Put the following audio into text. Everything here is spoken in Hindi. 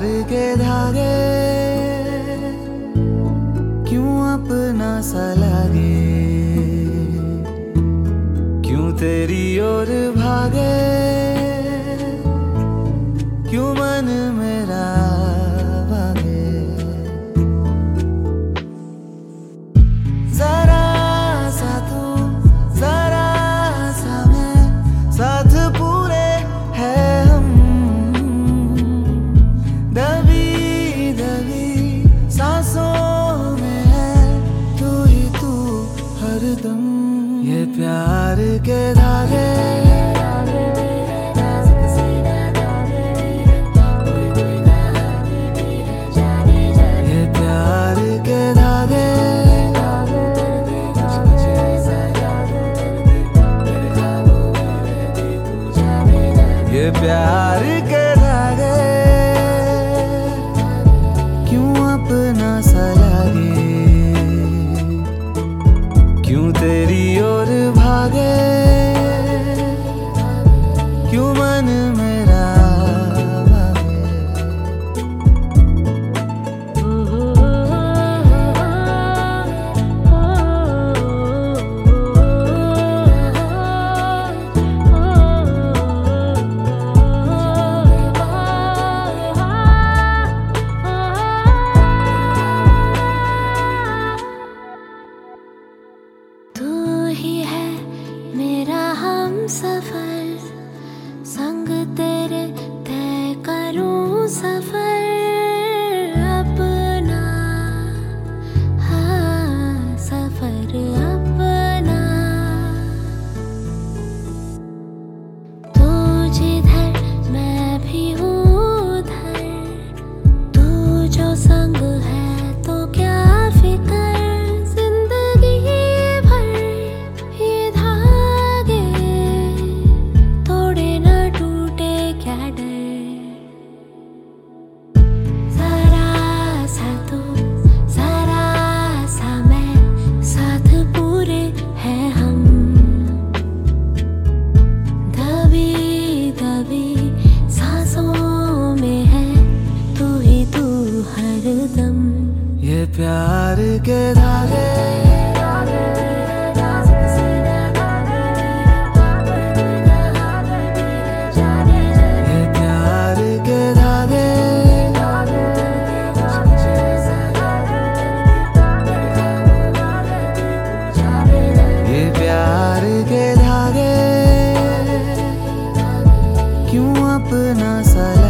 के धागे क्यों अपना सा लागे, क्यों तेरी ओर भागे, क्यों मन मेरा भागे। जरा सा तू जरा सा मैं, साथ पूरे है हम। दबी दबी सांसों में है तू ही तू हरदम। ये प्यार के धागे प्यार के धागे क्यों अपना सा लागे, क्यों तेरी ओर भागे, क्यों मन मेरा सफर संग तेरे तय करूं सफर अपना, हाँ सफर अपना। तू जिधर मैं भी हूँ उधर, तू जो संग है तो क्या फिकर। ये प्यार के धागे ये प्यार के धागे ये प्यार के धागे क्यों अपना सा